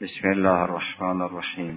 بسم الله الرحمن الرحیم.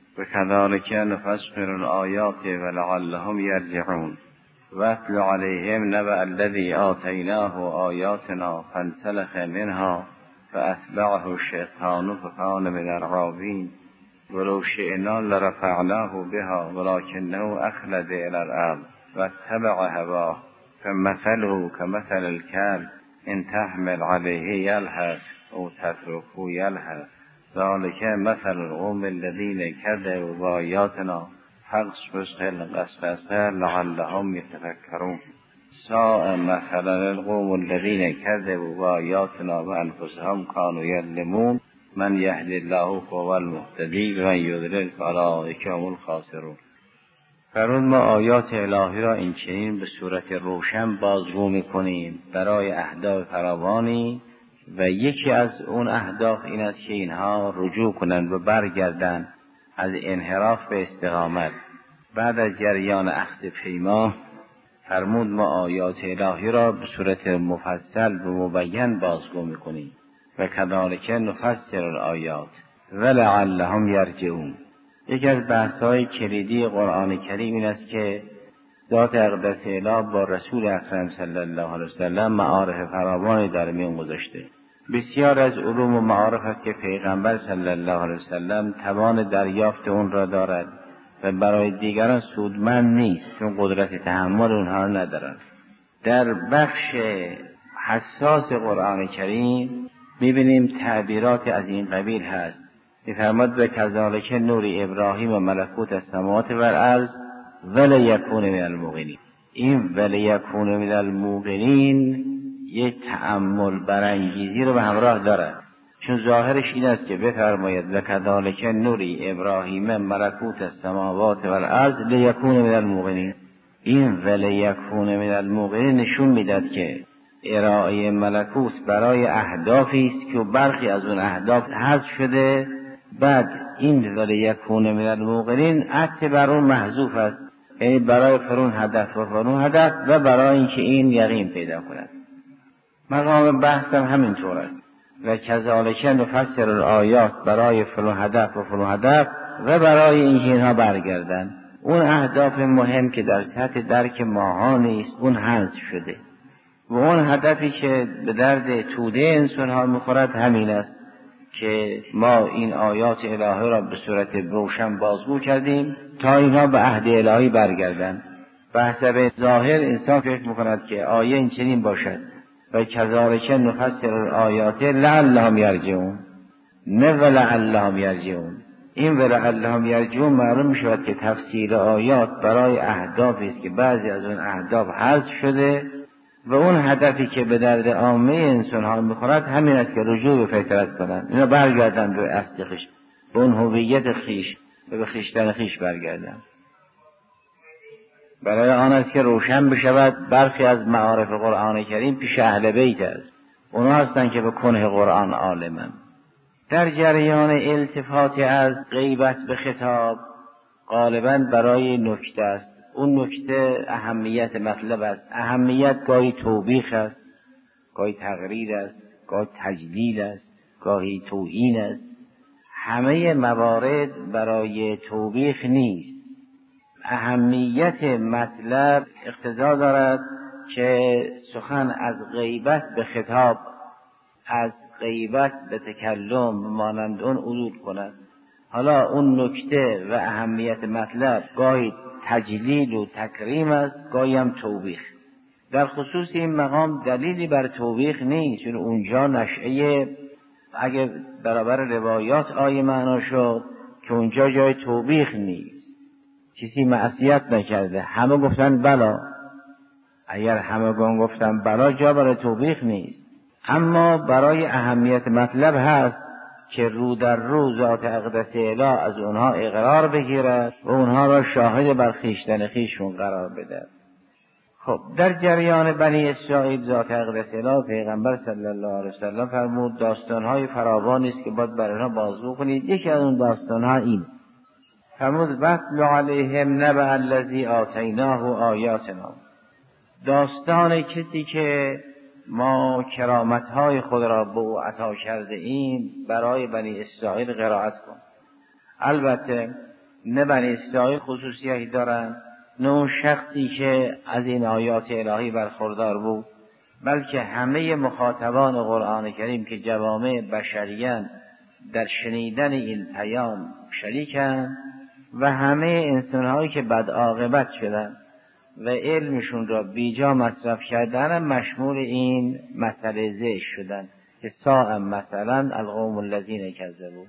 وكذلك نفصل الآیات ولعلهم یرجعون. واتل علیهم نبأ الذی آتیناه آیاتنا فانسلخ منها فأتبعه الشیطان فکان من الغاوین ولو شئنا لرفعناه بها ولكنه اخلد الى الارض واتبع هواه فمثله كمثل الكلب ان تحمل عليه يلهث او تتركه يلهث ذلك مثل القوم الذين كذبوا بآياتنا فاقصص القصص لعلهم يتفكرون. ساء مثلا القوم الذين كذبوا بآياتنا وانفسهم كانوا يظلمون. من یهد الله فهو المهتدی و من یضلل فاولئک هم الخاسرون. فرمود ما آیات الهی را این چنین به صورت روشن بازگو می‌کنیم برای اهداف فراوانی و یکی از اون اهداف این است که اینها رجوع کنند و برگردند از انحراف به استقامت. بعد از جریان عهد پیمان فرمود ما آیات الهی را به صورت مفصل و مبین بازگو می‌کنیم. و کذالک نفصل الآیات ولعلهم یرجعون. یکی از بحث‌های کلیدی قرآن کریم این است که ذات اقدس الهی با رسول اکرم صلی الله علیه وسلم معارف فراوانی در میان گذاشته. بسیار از علوم و معارف است که پیغمبر صلی الله علیه وسلم توان دریافت اون را دارد و برای دیگران سودمند نیست چون قدرت تحمل اونها را ندارد. در بخش حساس قرآن کریم می‌بینیم تعبیرات از این قبیل هست. می‌فرماد و کذالک نوری ابراهیم و ملکوت السماوات و الارض ولیکون من الموقنین. این ولیکون من الموقنین یک تأمل برانگیزی رو به همراه دارد، چون ظاهرش این است که بفرماید و کذالک نوری ابراهیم ملکوت السماوات و الارض لیکون من الموقنین. این ولیکون من الموقنین نشون میداد که ارائه ملکوت برای اهدافی است که برخی از اون اهداف حذف شده. بعد این ولیکون من الموقنین عطف بر اون محذوف است، یعنی برای فرون هدف و فرون هدف و برای اینکه این یقین پیدا کند. مقام بحث هم همینطور است. و کذالک نفصل الآیات برای فرون هدف و فرون هدف و برای اینکه اینها برگردن. اون اهداف مهم که در سطح درک ماها نیست اون حذف شده و اون هدفی که به درد توده انسان ها میخورد همین است که ما این آیات الهی را به صورت روشن بازگو کردیم تا اینها به عهد الهی برگردند. به حسب ظاهر انسان فکر میکند که آیه این چنین باشد و کذالک نفصل الآیات لعلهم یرجعون، نه ولعلهم یرجعون. این ولعلهم یرجعون معلوم میشود که تفسیر آیات برای اهدافی است که بعضی از اون اهداف حذف شده و اون هدفی که به درد عامه انسان ها میخورد همین است که رجوع به فطرت کنند، اینا برگردند به اصل خویش، به اون هویت خویش و به خویشتن خویش برگردند. برای آن است که روشن بشود برخی از معارف قرآن کریم پیش اهل بیت است. اونا هستند که به کنه قرآن عالمند. در جریان التفات از غیبت به خطاب غالباً برای نکته است. اون نکته اهمیت مطلب است. اهمیت گاهی توبیخ است، گاهی تقریر است، گاهی تجلیل است، گاهی توهین است. همه موارد برای توبیخ نیست. اهمیت مطلب اقتضا دارد که سخن از غیبت به خطاب، از غیبت به تکلم مانند اون عدول کند. حالا اون نکته و اهمیت مطلب گاهی تجلیل و تکریم است، گاهی هم توبیخ. در خصوص این مقام دلیلی بر توبیخ نیست، چون اونجا نشأه اگر برابر روایات آیه معنا شد که اونجا جای توبیخ نیست، کسی معصیت نکرده، همه گفتن بلا. اگر همه گفتن بلا جا برای توبیخ نیست، اما برای اهمیت مطلب هست که رو در رو ذات اقدس الهی از اونها اقرار بگیرد و اونها را شاهد بر خویشتن خویششون قرار بده. خب در جریان بنی اسرائیل ذات اقدس الهی پیغمبر صلی الله علیه وسلم فرمود داستان‌های فراوانی است که باید برای آنها بازگو کنید. یکی از اون داستان‌ها این فرمود واتل علیهم نبأ الذی آتیناه آیاتنا. داستان کسی که ما کرامت‌های خود را به او عطا کرده ایم برای بنی اسرائیل قرائت کن. البته نه بنی اسرائیل خصوصیتی دارند، نه اون شخصی که از این آیات الهی برخوردار بود، بلکه همه مخاطبان قرآن کریم که جوامع بشریان در شنیدن این پیام شریکند و همه انسان‌هایی که بد عاقبت شدند و علمشون را بیجا مصرف کردن مشمول این مسئله زشت شدند که ساء مثلا القوم الذین کذبوا.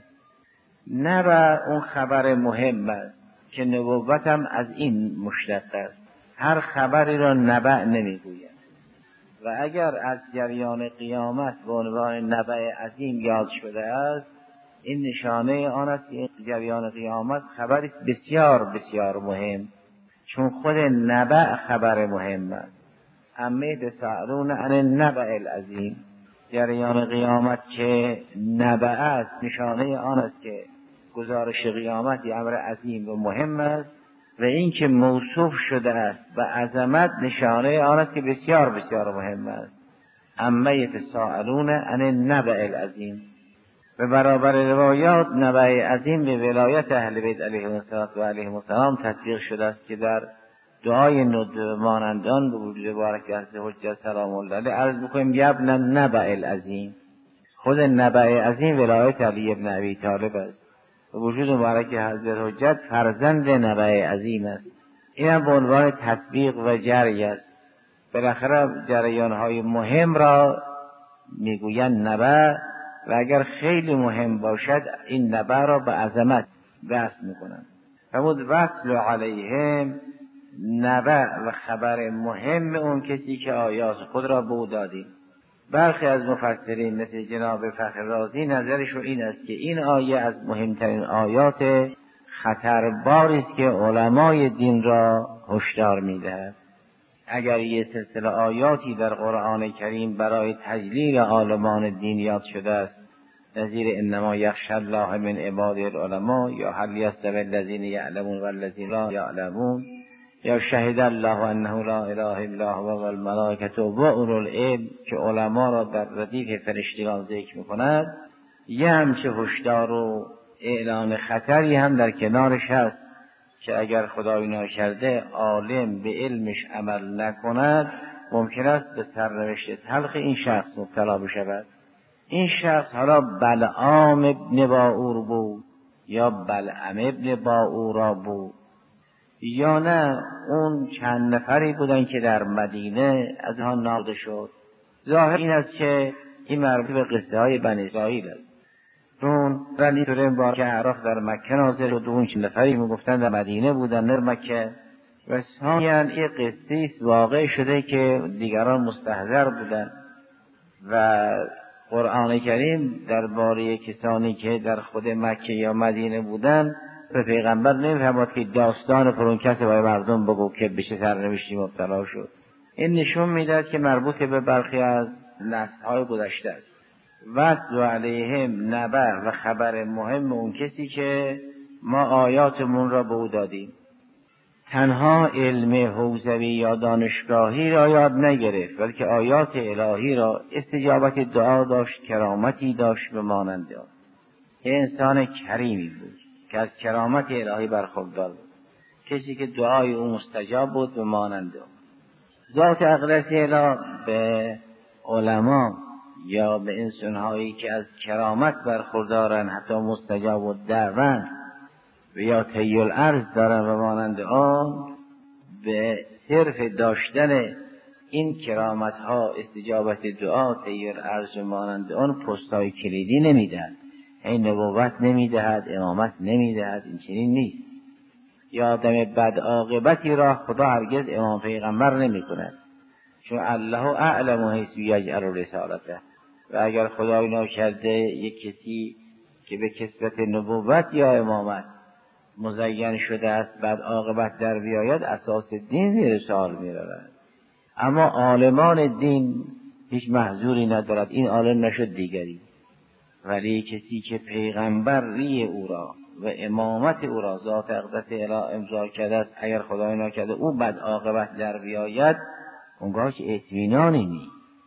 نبأ اون خبر مهم است که نبوت هم از این مشتق است. هر خبری را نبأ نمیگوید و اگر از جریان قیامت به عنوان نبأ عظیم یاد شده است، این نشانه آن است که جریان قیامت خبری بسیار بسیار مهم، چون خود نبأ خبر مهم است. اما تسألون عن النبأ العظیم، جریان قیامت که نبأ است نشانه آن است که گزارش قیامت یه امر عظیم و مهم است و این که موصوف شده است و عظمت نشانه آن است که بسیار بسیار مهم است. اما یتساءلون عن النبأ العظیم. به برابر روایات نبأ عظیم به ولایت اهل بیت علیهم السلام تطبیق شده است که در دعای ندب مانندان به وجود مبارک حضرت حجت سلام الله علیه عرض می‌کنیم یبن النبأ العظیم. خود نبأ عظیم ولایت علی ابن ابی طالب است. به وجود مبارک حضرت حجت فرزند نبأ عظیم است. این هم به عنوان تطبیق و جری است. بالاخره جریان‌های مهم را میگویند نبأ و اگر خیلی مهم باشد این نبأ را به عظمت وصل میکنند. فرمود وصل علیهم، نبأ و خبر مهم اون کسی که آیات خود را به او دادیم. برخی از مفسرین مثل جناب فخر رازی نظرشون این است که این آیه از مهمترین آیات خطرباری است که علمای دین را هشدار میدهد. اگر یه سلسله آیاتی در قرآن کریم برای تجلیل عالمان دین یاد شده است، نظیر انما یخشی الله من عباده العلماء یا هل یستوی الذین یعلمون والذین لا یعلمون یا شهد الله انه لا اله الا هو والملائکه و اولو العلم که علما را در ردیف فرشتگان ذکر میکند، یه همچه هشدار و اعلان خطری هم در کنارش هست که اگر خدای ناکرده عالم به علمش عمل نکند ممکن است به سرنوشت تلخ این شخص مبتلا بشود. این شخص حالا بلعام ابن باعور بود یا بلعم ابن باعورا بود یا نه اون چند نفری بودن که در مدینه از آن ناقل شد. ظاهر این است که این مربوط به قصه های بنی اسرائیل است. چون رلی سوره مبارکه اعراف در مکه نازل شد و اون چند نفری میگفتن در مدینه بودن در مکه و ثانیاً این قصه است واقع شده که دیگران مستحضر بودن و قرآن کریم درباره کسانی که در خود مکه یا مدینه بودن به پیغمبر نمی‌فرماد که داستان فلان کس برای مردم بگو که بشه سرنوشتی مبتلا شد. این نشون میداد که مربوط به برخی از نسل‌های گذشته است. وصل علیهم نبأ و خبر مهم اون کسی که ما آیاتمون را به او دادیم. تنها علم حوزوی یا دانشگاهی را یاد نگرفت، بلکه آیات الهی را استجابت دعا داشت، کرامتی داشت به مانند آن. یه انسان کریمی بود که از کرامت الهی برخوردار بود، کسی که دعای او مستجاب بود به مانند آن. ذات اقدس الهی به علما یا به انسان‌هایی که از کرامت برخوردارن حتی مستجاب و دعوان و یا طی الارض دارن و مانند آن، به صرف داشتن این کرامت ها استجابت دعا طی الارض و مانند آن پستای کلیدی نمیدهد. این نبوت نمیدهد، امامت نمیدهد، این چنین نیست. یا آدم بد عاقبتی را خدا هرگز امام پیغمبر نمی کند، چون الله اعلم حیث یجعل رسالته. و اگر خدای ناکرده یک کسی که به کسبت نبوت یا امامت مزین شده است بعد عاقبت در بیاید، اساس دین زیر سوال می رود. اما عالمان دین هیچ محذوری ندارد، این عالم نشد دیگری. ولی کسی که پیغمبری او را و امامت او را ذات اقدس الهی امضا کرده است، اگر خدای ناکرده او بعد عاقبت در بیاید، اونگاه که اطمینانی نیست.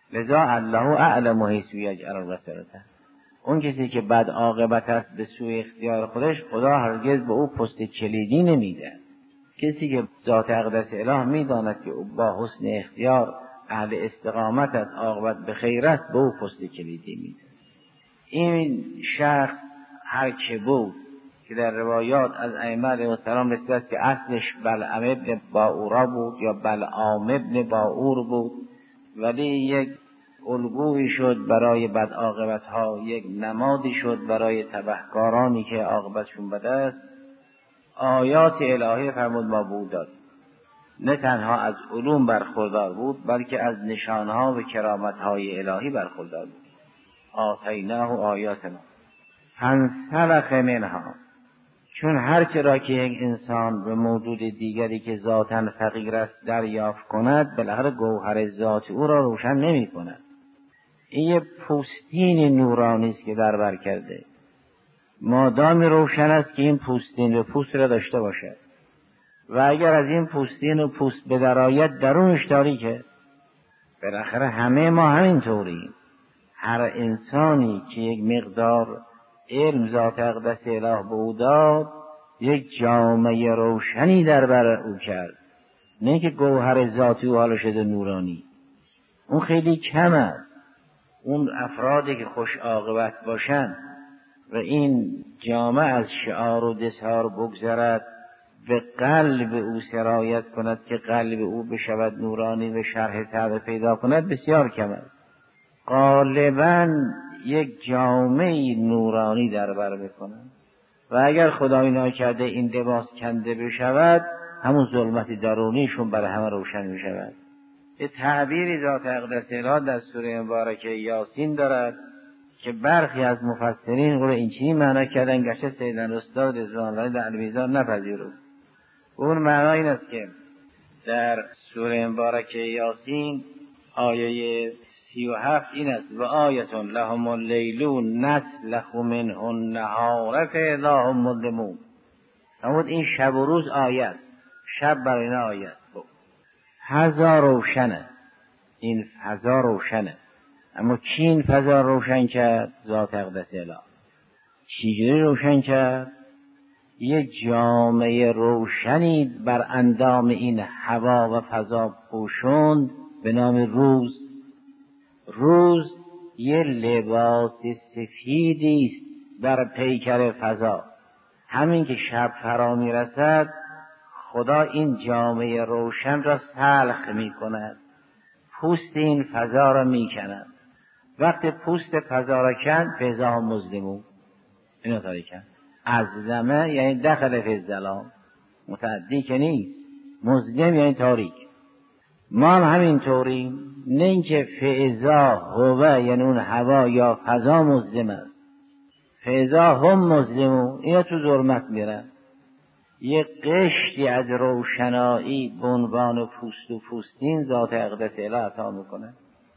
لذا الله اعلم حیث یجعل البصیرته. اون کسی که بد عاقبت است به سوی اختیار خودش، خدا هرگز به او پست کلیدی نمیده. کسی که ذات اقدس اله میداند که با حسن اختیار اهل استقامت است، عاقبت به خیر است، به او پست کلیدی میده. این شخص هر که بود که در روایات از ائمه علیهم السلام رسید که اصلش بلعم ابن باعورا بود یا بلعام ابن باعور بود، ولی یک الگویی شد برای بد عاقبت ها، یک نمادی شد برای تبهکارانی که عاقبتشون بد است. آیات الهی فرمود ما بود داد، نه تنها از علوم برخوردار بود بلکه از نشانها و کرامتهای الهی برخوردار بود. آتیناه آیاتنا فانسلخ منها. چون هرچه را که یک انسان به موجود دیگری که ذاتاً فقیر است دریافت کند، بالاخره گوهر ذات او را روشن نمی کند. این یه پوستین نورانی است که در بر کرده. مادام روشن است که این پوستین و پوست را داشته باشد، و اگر از این پوستین و پوست به درآید درونش تاریکه. بالاخره همه ما همینطوریم. هر انسانی که یک مقدار علم ذات اقدس اله به او داد، یک جامعه روشنی در بر او کرد، نه که گوهر ذاتی او حالا شده نورانی. اون خیلی کم است. اون افرادی که خوش عاقبت باشند و این جامعه از شعار و دثار بگذرد، به قلب او سرایت کند که قلب او بشود نورانی و شرح صدر پیدا کند، بسیار کم است. غالباً یک جامعه نورانی در بر میکنند و اگر خدای ناکرده این لباس کنده بشود، همون ظلمت درونیشون برای همه روشن میشود. یه تعبیری ذات اقدس اله در سوره مبارکه یاسین دارد که برخی از مفسرین او رو اینچنین معنا کردن، گرچه سیدنا استاد رضوان الله در المیزان نپذیرفت. اون معنا این است که در سوره مبارکه یاسین آیه 37 این است: و آیة لهم اللیل نسلخ منه النهار فاذا هم مظلمون. همون این شب و روز آیه است، شب برای اینا آیه است. فضا روشنه، این فضا روشنه، اما کی این فضا روشن کرد؟ ذات اقدس اله. چجوری روشن کرد؟ یک جامعه روشنی بر اندام این هوا و فضا پوشوند به نام روز. روز یه لباس سفیدی است در پیکر فضا. همین که شب فرا می رسد، خدا این جامعه روشن را سلخ می کند، پوست این فضا را می کند. وقتی پوست فضا را کند، فضا مظلمون، اینو تاریکن. ازلمه یعنی دخل فی الظلام، متعدی که نیست. مظلم یعنی تاریک. ما هم همینطوریم، نه اینکه فاذا هو یعنی اون هوا یا فضا مظلم است، فاذا هم مظلمون، اینا تو ظلمت میرن. یک قشتی از روشنایی به عنوان پوست و پوستین ذات اقدس اله عطا میکنه.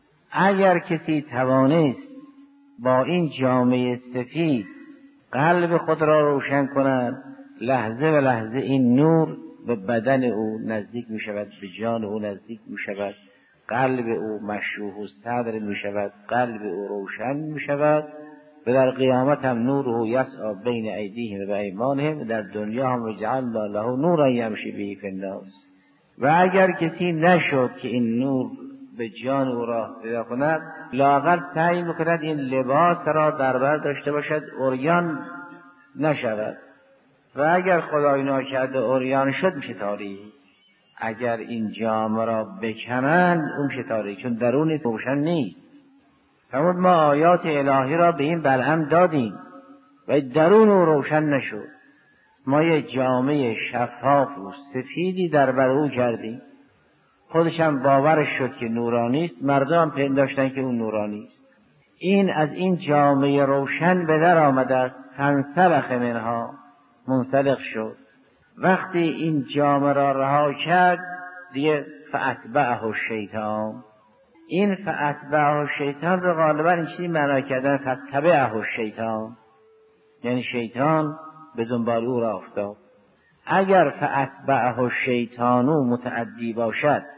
اگر کسی توانست با این جامعه سفید قلب خود را روشن کند، لحظه و لحظه این نور به بدن او نزدیک می شود، به جان او نزدیک می شود، قلب او مشروح و صدر می شود، قلب او روشن می شود و در قیامت هم نوره یسعی بین ایدیهم و ایمانهم، و در دنیا هم جعلنا له نورا یمشی به فی الناس. و اگر کسی نشد که این نور به جان او را پیدا کند، لااقل سعی میکند این لباس را در بر داشته باشد، عریان نشود. و اگر خدای ناکرده عریان شد، میشه تاریک. اگر این جامه را بکنند، اون میشه تاریک، چون درون روشن نیست. فرمود ما آیات الهی را به این بلعم دادیم و درون او روشن نشد. ما یه جامعه شفاف و سفیدی در بر او کردیم، خودش هم باورش شد که نورانی است، مردم هم پنداشتن که اون نورانی است. این از این جامعه روشن به در آمده است. فانسلخ منها، منسلخ شد. وقتی این جامعه را رها کرد، دیگه فاتبعه الشیطان. این فاتبعه الشیطان رو غالبا این چیزی معنا کردن فتبعه الشیطان، یعنی شیطان به دنبال او را افتاد. اگر فاتبعه الشیطان متعدی باشد،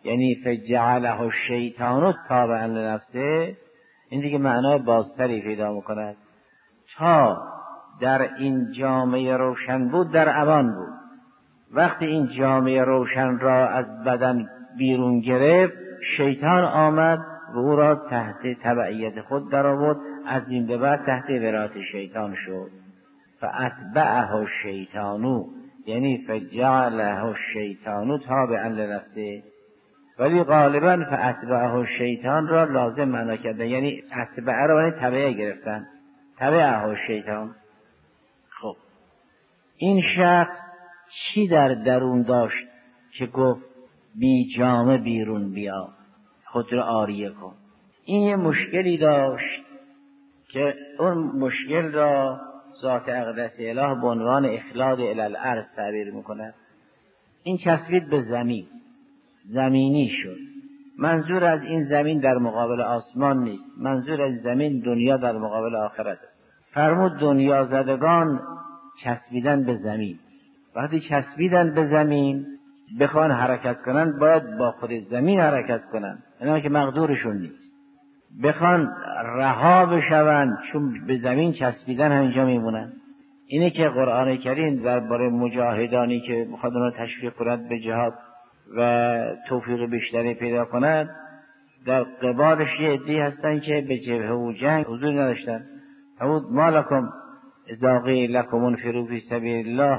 یعنی فجعله الشیطان تابعا لنفسه، این دیگه معنای بازتری پیدا میکند. تا در این جامعه روشن بود در امان بود، وقتی این جامعه روشن را از بدن بیرون گرفت، شیطان آمد و او را تحت تبعیت خود در آورد، از این به بعد تحت ولایت شیطان شد. فاتبعه الشیطان یعنی فجعله الشیطان تابعا لنفسه، ولی غالبا فاتبعه الشیطان را لازم معنا کرده، یعنی اتبعه را تبعه گرفتن، تبعه الشیطان. خب این شخص چی در درون داشت که گفت بی جامه بیرون بیا، خود را عاریه کن؟ این یه مشکلی داشت که اون مشکل را ذات اقدس اله به عنوان اخلاد الی الارض تعبیر میکنه. این چسبید به زمین، زمینی شد. منظور از این زمین در مقابل آسمان نیست، منظور از زمین دنیا در مقابل آخرت است. فرمود دنیا زدگان چسبیدن به زمین. وقتی چسبیدن به زمین بخوان حرکت کنن باید با خود زمین حرکت کنن، اینا که مقدورشون نیست. بخوان رها بشون چون به زمین چسبیدن همینجا میمونن. اینه که قرآن کریم درباره مجاهدانی که میخواد اونها تشویق کند به جهاد و توفیق بیشتری پیدا کند، در قبالش یه عده‌ای هستن که به جبهه و جنگ حضور نداشتن. فرمود ما لکم اذا قیل لکم انفروا فی سبیل الله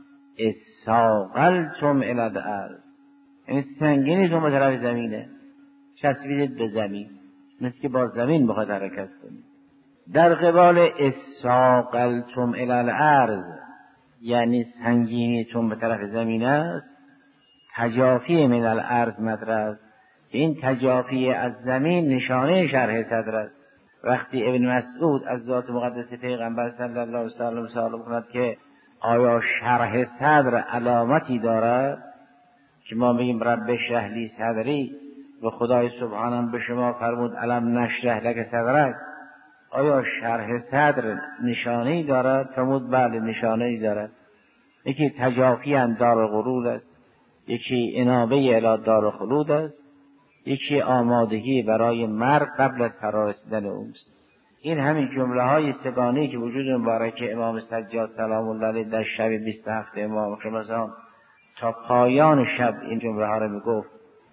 اثاقلتم الی الارض، یعنی سنگینیتون به طرف زمینه، چسبیدید به زمین، مثل که با زمین بخواد حرکت کنید. در قبال اثاقلتم الی الارض یعنی سنگینیتون به طرف زمین است، تجافی من الارض مدرس. این تجافی از زمین نشانه شرح صدر است. وقتی ابن مسعود از ذات مقدس پیغمبر صلی الله علیه و سلم سوال کند که آیا شرح صدر علامتی دارد که ما بگیم رب اشرح لی صدری و خدای سبحانه به شما فرمود الم نشرح لک صدرک، آیا شرح صدر نشانه‌ای دارد؟ فرمود بله نشانه‌ای دارد. یکی تجافی عن دار غرور است، یکی انابه الی دار خلود است، یکی آمادگی برای مرگ قبل از فرارسیدن اوست. این همین جمله های سگانه‌ای که وجود مبارک امام سجاد سلام الله علیه در شب 27 امام رمضان تا پایان شب این جمله ها را میگفت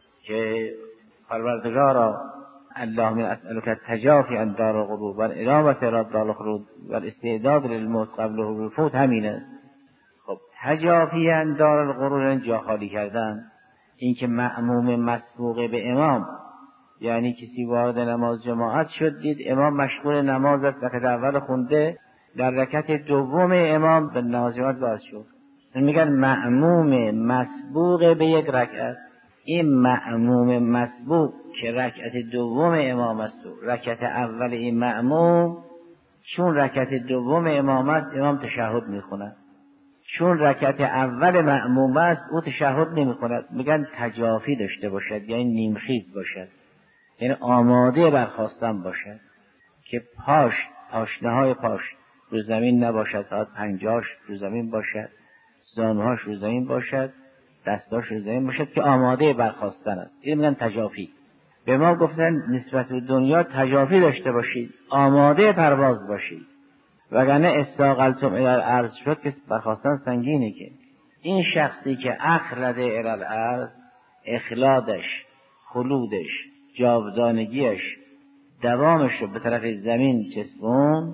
که پروردگارا اللهم اسألک التجافی عن دار الغرور و الانابة الی دار الخلود و الاستعداد للموت قبل الفوت. همینه. خب تجافی عن دار الغرور جا خالی کردن، این که مأموم مسبوق به امام، یعنی کسی وارد نماز جماعت شد دید امام مشغول نماز است، رکعت اول خونده، در رکعت دوم امام به نماز جماعت باز شد. میگن مأموم مسبوق به یک رکعت. این مأموم مسبوق که رکعت دوم امام است، رکعت اول این مأموم چون رکعت دوم امام است امام تشهد میخوند، چون رکعت اول مأموم است او تشهد نمیخوند. میگن تجافی داشته باشد یعنی نیمخیز باشد، یعنی آماده برخاستن باشد که پاشنه‌های پاش رو زمین نباشد، فقط پنجاش رو زمین باشد، زانوهاش رو زمین باشد، دستاش رو زمین باشد که آماده برخاستن است. این میگن تجافی. به ما گفتن نسبت به دنیا تجافی داشته باشید، آماده پرواز باشید، وگرنه استاقلتم الی الارض شد که برخاستن سنگینه. که این شخصی که اخلده الی الارض، اخلادش، خلودش، جاودانگیش، دوامش رو به طرف زمین چسبون،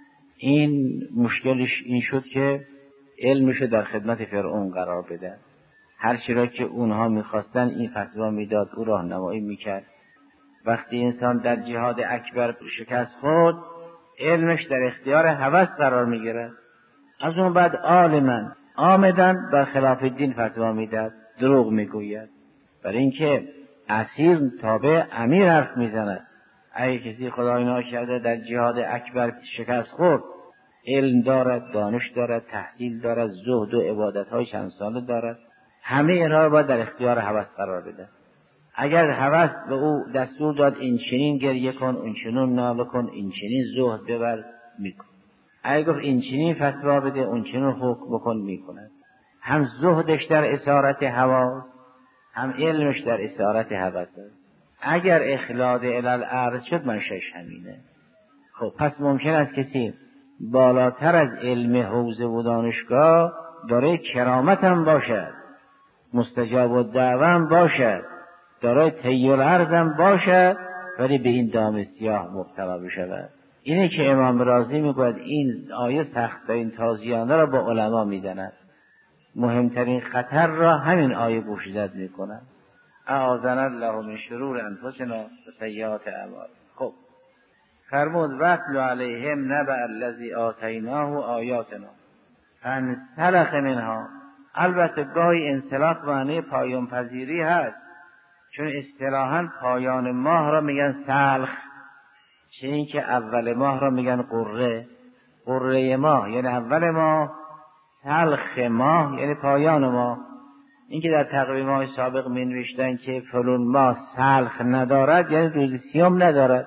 این مشکلش این شد که علمشو در خدمت فرعون قرار بده. هر چی را که اونها میخواستن این فتوا میداد، او راهنمایی میکرد. وقتی انسان در جهاد اکبر شکست خورد، علمش در اختیار هوس قرار میگیرد. از اون بعد عالمن آمدن بر خلاف دین فتوا میداد، دروغ میگوید، برای اینکه اسیر تابع امیر حرف میزند. اگه کسی خدای ناکرده در جهاد اکبر شکست خورد، علم دارد، دانش دارد، تحصیل دارد، زهد و عبادت‌های چند ساله دارد، همه اینها را باید در اختیار هوس قرار بده. اگر هوس به او دستور داد این چنین گریه کن، اون چنین ناله کن، این چنین زهد ببر، میکن. اگر گفت این چنین فتوا بده، اون چنین حکم بکن، میکند. هم زهدش در اسارت هواست، هم علمش در اسارت هوس است. اگر اخلاد الالعرض شد منشأش همینه. خب پس ممکن است کسی بالاتر از علم حوزه و دانشگاه داره کرامت هم باشد، مستجاب الدعوه هم باشد، داره طی العرض هم باشد، ولی به این دام سیاه مبتلا بشود. اینه که امام رازی میگوید این آیه سخت‌ترین تازیانه را با علما میدند. مهمترین خطر را همین آیه پوشیدت میکند. اعاذنا الله من شرور انفسنا و سیئات اعمالنا. خب فرمود واتل علیهم نبأ الذی آتیناه آیاتنا فانسلخ منها. البته گاهی انسلاخ معنی پایان پذیری هست، چون اصطلاحاً پایان ماه را میگن سلخ، چه این که اول ماه را میگن قره. قره ماه یعنی اول ماه، سلخ ماه یعنی پایان ماه. این که در تقویم های سابق می نوشتن که فلان ماه سلخ ندارد یعنی روز سیوم ندارد،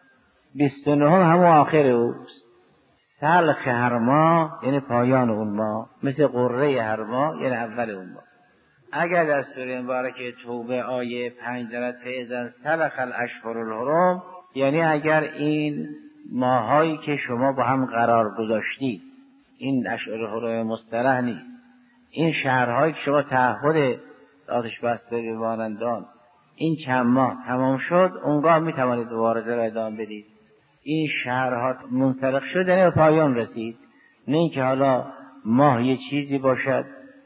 29 همون آخر اوست. سلخ هر ماه یعنی پایان اون ماه، مثل قره هر ماه یعنی اول اون ماه. اگر در سوره مبارکه توبه آیه 5 دارد فاذا سلخ الاشهر الحرم، یعنی اگر این ماهایی که شما با هم قرار گذاشتید، این اشهر حرم مصطلح نیست، این شهرهایی که شما تعهد آتش بسته بمانندان این چند ماه تمام شد، اونگاه می توانید مبارزه را ادامه بدید. این شهرها منسلخ شد یعنی به پایان رسید، نه اینکه حالا ماه یه چیزی باشد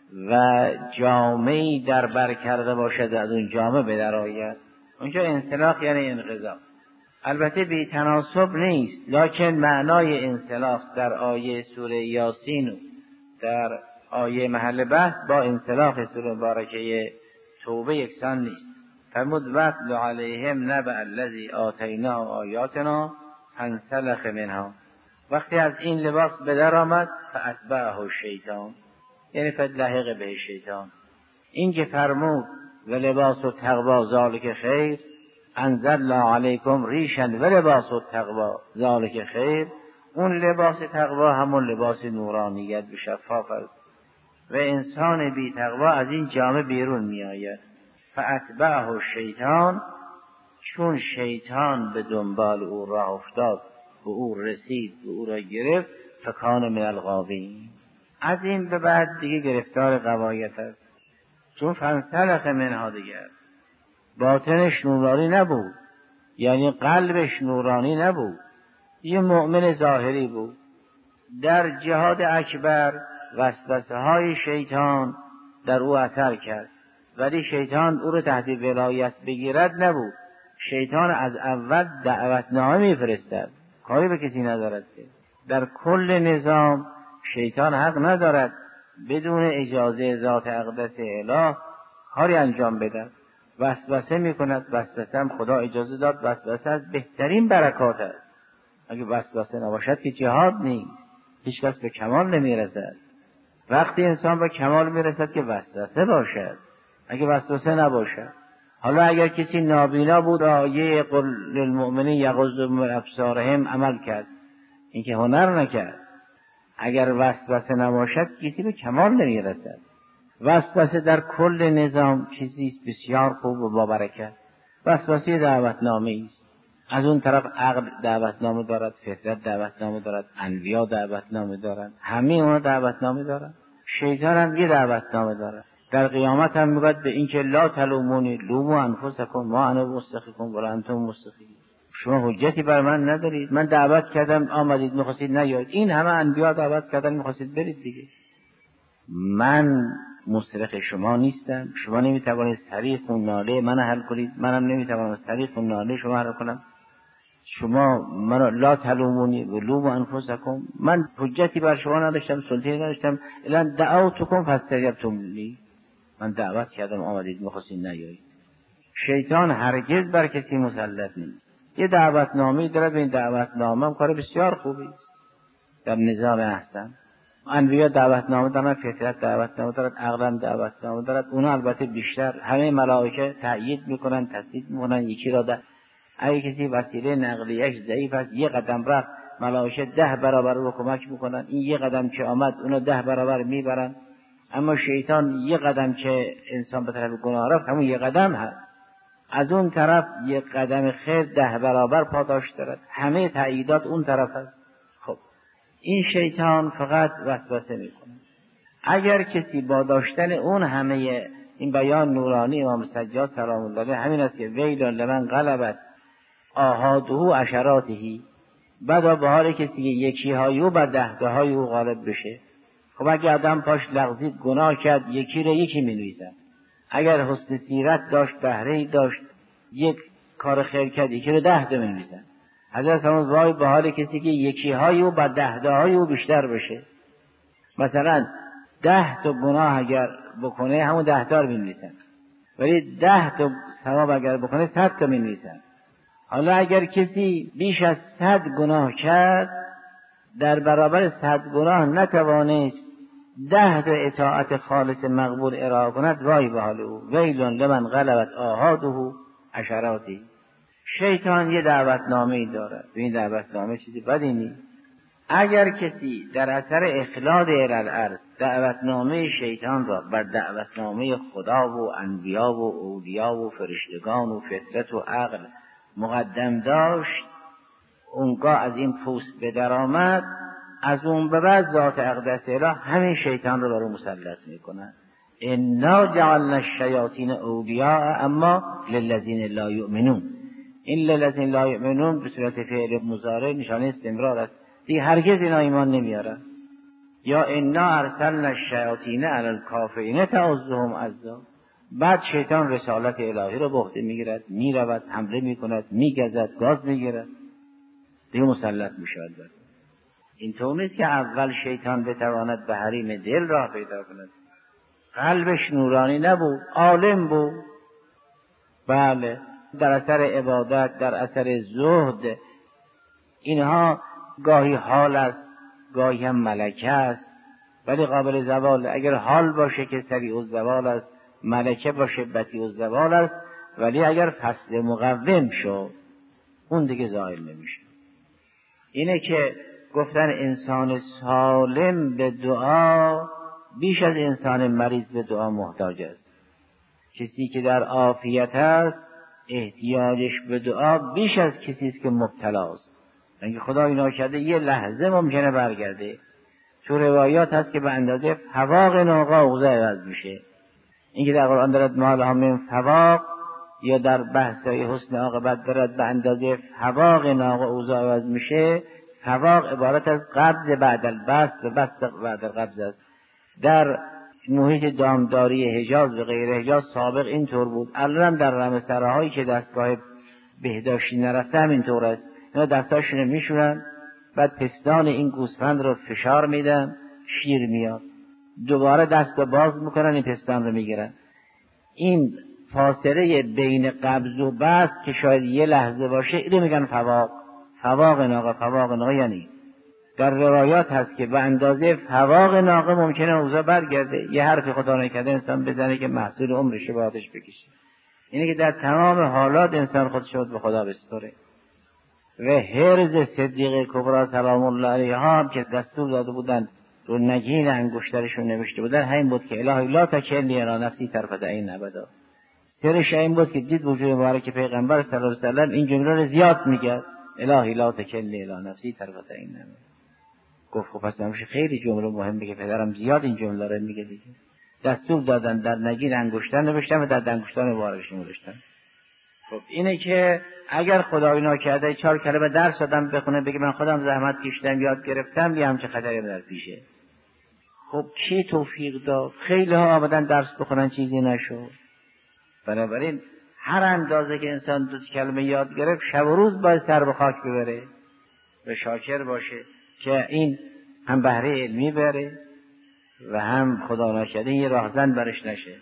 و جامعی در بر کرده باشد از اون جامعه به در آید. اونجا انسلاخ یعنی انقضا. البته بی تناسب نیست، لکن معنای انسلاخ در آیه سوره یاسین در آیه محل بحث با انسلاخ سوره مبارکه توبه یکسان نیست. فرمود واتل علیهم نبأ الذی آتیناه آیاتنا فانسلخ منها. وقتی از این لباس به در آمد فاتبعه الشیطان، یعنی فلحق به شیطان. این که فرمود و لباس التقوی ذلک خیر، انزلنا علیکم ریشا و لباس التقوی ذلک خیر، اون لباس تقوی همون لباس نورانیت و شفاف است و انسان بی تقوی از این جامعه بیرون می آید. فاتبعه الشیطان، چون شیطان به دنبال او راه افتاد، به او رسید، به او را گرفت، فکان من الغاوین. از این به بعد دیگه گرفتار غوایت است، چون فانسلخ منها دیگر باطنش نورانی نبود، یعنی قلبش نورانی نبود، یه مؤمن ظاهری بود. در جهاد اکبر وسوسه های شیطان در او اثر کرد، ولی شیطان او رو تحت ولایت بگیرد نبود. شیطان از اول دعوتنامه میفرستد، کاری به کسی ندارد. در کل نظام شیطان حق ندارد بدون اجازه ذات اقدس اله کاری انجام بدهد. وسوسه میکند، وسوسه هم خدا اجازه داد، وسوسه از بهترین برکات است. اگه وسوسه نباشد که جهاد نیست، هیچ کس به کمال نمیرسد. وقتی انسان به کمال میرسد که وسوسه باشد، اگه وسوسه نباشد. حالا اگر کسی نابینا بود آیه قل للمؤمنین یغضوا من ابصارهم عمل کرد، این که هنر نکرد. اگر وسوسه نباشد کسی به کمال نمیرسد. وسوسه در کل نظام چیزی بسیار خوب و با برکت. وسوسه دعوتنامه است. از اون طرف عقل دعوتنامه دارد، فطرت دعوتنامه دارد، انبیا دعوتنامه دارند، همه اونا دعوتنامه دارند. شیطان هم یه دعوتنامه دارد. در قیامت هم میگوید به این که لا تلومونی لوموا انفسکم ما انا مستخیکم ولا انتم مستخیون. شما حجتی بر من ندارید، من دعوت کردم آمدید میخواستید نیایید، این همه انبیا دعوت کردن میخواستید برید دیگه. من مصرخ شما نیستم، شما نمیتوانید صریخ و ناله من حل کنید، منم نمیتوانم صریخ و ناله شما حل کنم. شما من لا تلومونی ولوموا انفسکم، من حجتی بر شما نداشتم، سلطه‌ای نداشتم، الا دعوتکم فاستجبتم لی، من دعوت کردم آمدید میخواستید نیایید. شیطان هرگز بر کسی مسلط نیست. یه دعوتنامه داره، به این دعوتنامه هم کار بسیار خوبی در نظام احسن. انبیا دعوتنامه دارن، فطرت دعوتنامه دارد، عقل دعوتنامه دارد. اونا البته بیشتر همه ملائکه تأیید میکنن، تصدیق میکنن. یکی را اگه کسی وسیله نقلیه‌اش ضعیف است، یه قدم رفت ملائکه 10 برابر رو کمک میکنن، این یه قدم که آمد اونا 10 برابر میبرن. اما شیطان یه قدم که انسان به طرف گناه رفت همون یه قدم هست، از اون طرف یه قدم خیر 10 برابر پاداش دارد، همه تأییدات اون طرف هست. خب این شیطان فقط وسوسه میکنه. اگر کسی با داشتن اون همه این بیان نورانی امام سجاد سلام الله علیه همین است که ویل لمن غلبت آحاده عشراته، بعد به حال کسی که یکی های او بر 10 های او غالب بشه. خب اگر آدم پاش لغزید گناه کرد یکی رو یکی می‌نویسن، اگر حسن سیرت داشت بهره‌ای داشت یک کار خیر کرد یکی رو 10 می‌نویسن. حضرت فرمود وای به حال کسی که یکی های او بر 10 های او بیشتر بشه. مثلا 10 تا گناه اگر بکنه همون 10 تا رو می‌نویسن، ولی 10 تا ثواب اگر بکنه 100 تا می‌نویسن. حالا اگر کسی بیش از 100 گناه کرد در برابر 100 گناه نتوانست 10 تا اطاعت خالص مقبول ارائه کند، وای به حال او، ویل لمن غلبت آحاده عشراته. شیطان یه دعوتنامه‌ای دارد، این دعوتنامه چیزی بدی نیست. اگر کسی در اثر اخلاد الارض دعوتنامه شیطان را بر دعوتنامه خدا و انبیا و اولیا و فرشتگان و فطرت و عقل مقدم داشت، اونگاه از این پوست به در آمد، از اون به بعد ذات اقدس اله همین شیطان رو بر اون مسلط میکنن. انا جعلنا الشیاطین اولیاء اما للذین لا یؤمنون. این للذین لا یؤمنون به صورت فعل مضارع نشانه استمرار است، دیگه هرگز اینا ایمان نمیارن. یا انا ارسلنا الشیاطین علی الکافرین تعظهم عزا. بعد شیطان رسالت الهی رو به عهده میگیرد، میرود حمله میکند، میگزد، گاز میگیرد، دیگه مسلط میشود. اینطور نیست که اول شیطان بتواند به حریم دل راه پیدا کند. قلبش نورانی نبود، عالم بود، بله، در اثر عبادت، در اثر زهد، اینها گاهی حال است گاهی هم ملکه است، ولی قابل زوال. اگر حال باشه که سریع الزوال است، ملکه باشه بطیء الزوال است، ولی اگر فصل مقوم شد اون دیگه زائل نمیشه. اینه که گفتن انسان سالم به دعا بیش از انسان مریض به دعا محتاج است. کسی که در عافیت است احتیاجش به دعا بیش از کسی است که مبتلا است. اینکه خدا اینا کرده یه لحظه ممکنه برگرده. تو روایات هست که به اندازه فواق ناقه اوضاع عوض میشه. اینکه در قرآن دارد ما لها من فواق، یا در بحثای حسن عاقبت دارد به اندازه فواق ناقه اوضاع عوض میشه. فواق عبارت از قبض بعد البسط و بسط بعد القبض است. در محیط دامداری حجاز و غیر حجاز سابق اینطور بود. الان در رمسرهایی که دستگاه بهداشتی نرفته همینطور است. اینا دستاشونو میشونن، بعد پستان این گوسفند رو فشار میدن، شیر میاد، دوباره دست باز میکنن، این پستان رو میگیرن. این فاصله بین قبض و بسط که شاید یه لحظه باشه اینو میگن فواق. فواق ناقه یعنی در روایات هست که به اندازه فواق ناقه ممکنه اوضاع برگرده. یه حرف خدا نکرده انسان بزنه که محصول عمرش به آتش بکشه. اینه که در تمام حالات انسان خودش رو به خدا بسپره. و حرز صدیق کبرا سلام الله علیها هم که دستور داده بودن رو نگین انگشترشون نوشته بودن همین بود که الهی لا تکلنی الی نفسی طرفة عین ابدا. سرش این بود که دید وجود مبارک پیغمبر صلی الله علیه و سلم این جمله رو زیاد میگه، الهی لا تکلنی الی نفسی طرفة عین ابدا. گفت خب پس نمیشه خیلی جمله مهمه که پدرم زیاد این جمله رو میگه دیگه. دستور دادن در نگین انگشتر نوشتن و در انگشتان مبارکش نوشتن. خب اینه که اگر خدای ناکرده 4 کلمه درس دادم بخونه بگه من خودم زحمت کشیدم یاد گرفتم، یه همچه خطری در پیشه. خب کی توفیق داد؟ خیلی ها آمدن درس بخونن چیزی نشد. بنابراین هر اندازه که انسان 2 کلمه یاد گرفت شب و روز باید سر به خاک ببره و شاکر باشه که این هم بهره علمی بره و هم خدا ناکرده یه راهزن برش نشه.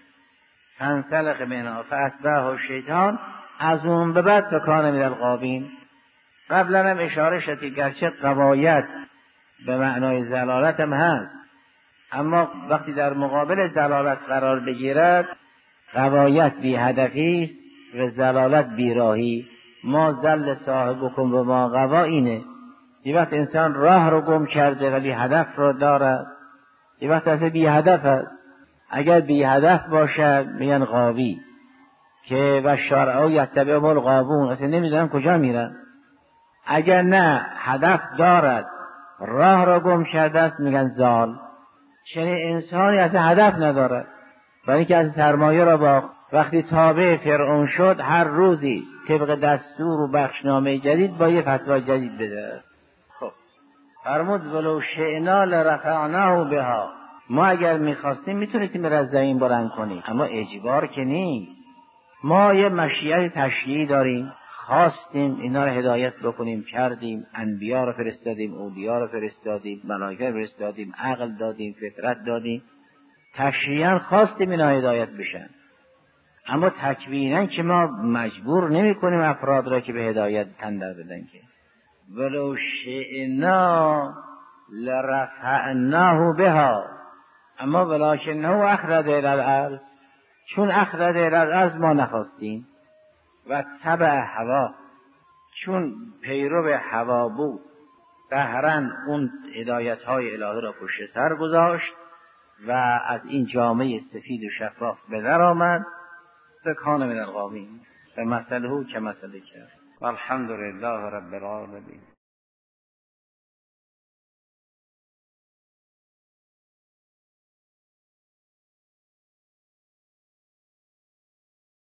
فانسلخ منها فاتبعه الشیطان، از اون به بعد فکان من الغاوین. قبلا هم اشاره شد که گرچه غوایت به معنای ضلالت هم هست، اما وقتی در مقابل ضلالت قرار بگیرد غوایت بی هدفی است و ضلالت بی راهی. ما ضل صاحبکم و ما غوا اینه. یه وقت انسان راه رو گم کرده ولی هدف رو دارد، یه وقت اصلا بی هدف است. اگر بی هدف باشد میگن غاوی، که و شارعو یتبعهم الغاوون، اصلا نمیدونن کجا میرن. اگر نه هدف دارد، راه را گم کرده است، میگن زال. چنین انسانی اصلا هدف ندارد، برای اینکه از سرمایه را باخت. وقتی تابع فرعون شد، هر روزی طبق دستور و بخشنامه جدید با یه فتوا جدید بده. خب فرمود ولو شئنا لرفعناه بها، ما اگر میخواستیم میتونستیم از زمین بلند کنیم، اما اجبار که نیست. ما یه مشیت تشریعی داریم، خواستیم اینا رو هدایت بکنیم، کردیم، انبیا رو فرستادیم، اولیا رو فرستادیم، ملائکه رو فرستادیم، عقل دادیم، فطرت دادیم، تشریعاً خواستیم اینا هدایت بشن. اما تکویناً که ما مجبور نمی کنیم افراد را که به هدایت تندر بدن. که ولو شئنا لرفعناه بها، اما ولکنه اخلد الی الارض، چون اخلد الی الارض ما نخواستیم. و تبع هوا، چون پیرو هوا بود، قهرن اون هدایت های الهی را پشت سر گذاشت و از این جامعه سفید و شفاف به در آمد. فکان من الغاوین، فمثله کمثل الکلب. والحمد لله رب العالمین.